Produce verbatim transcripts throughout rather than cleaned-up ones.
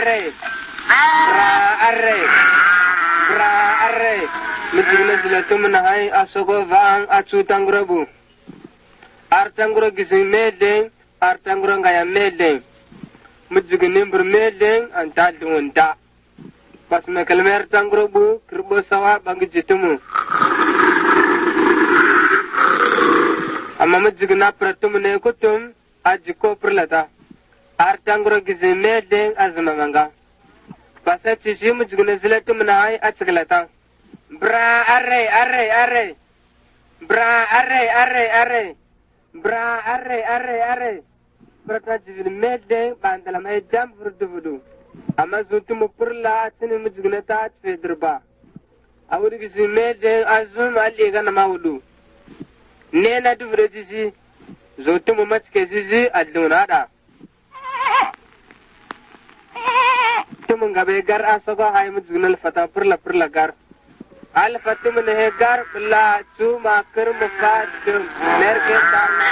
arre bra arre bra arre mijigna zilatum na hay asogo vang achu tangrobu artangro gisin meden artangro ngaya meden mijigni bur meden antal dunta pas me kalmer tangrobu kirbo sawa bangi jitumu amma mijigna pratum ne kutum ajiko prlata artangro gisin meden azma manga pasa chishi mijigna zilatum na hay achiglata bra arre arre arre bra arre arre arre bra arre arre arre prata jivin mede bandala may jam furdubudu amma zuntum purla tini mijigna ta fedrba awuri gisi mede azum ali gana mawdu nena duvre jisi zuntum matke jisi aldunada tumun gabe gar asogo hay mijigna fata purla purla gar al fatum ne gar bla chuma kerm fadum nerke tarna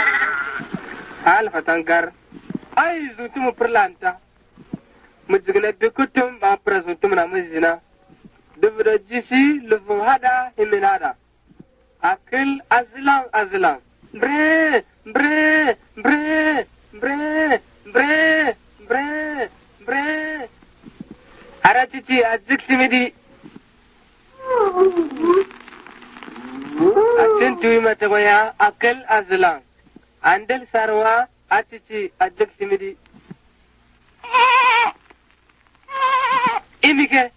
al fatangar ay zutum perlanta mujigna bikutum ba prazutum na mujina dubra jisi lufun hada himinada akil azlan azlan bre bre bre bre bre bre bre aratici azik simidi acin tuwi mata goya akal azlan andal sarwa atici ajak simidi imike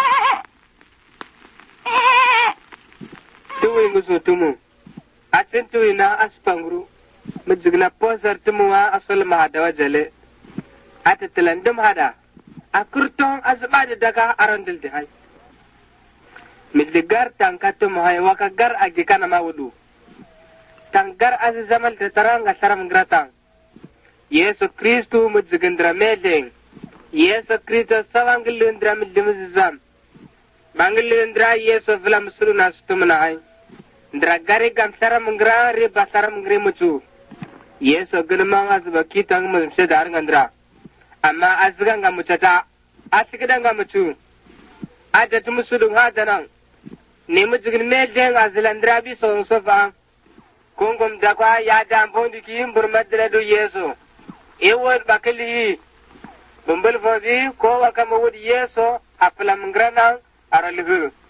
tuwi ngusu tumu acin tuwi na aspangru majigna posar tumuwa asol mahadawa jale atatilandum hada akurton azbadi daga arandil di hay midgar tangkatum hay wakagar agikana mawudu tanggar az zamal taranga saram gratang Yesu Kristu mujigandra medeng Yesu Kristu sawangilindra midimzam mangilindra Yesu vlam suruna stumna hay ndra gari gam saram ngra re basaram ngre muchu Yesu gnama azba kitang mumse dar ngandra amma azga ngamuchata asikida ngamuchu ada tumusudung hadanang nemujigin medeng azlandra bi so sofa kongom dakwa ya dam bondi ki burmadra do Yesu ewon bakali bumbel fobi ko wakama wudi Yesu aplam ngrana aralhu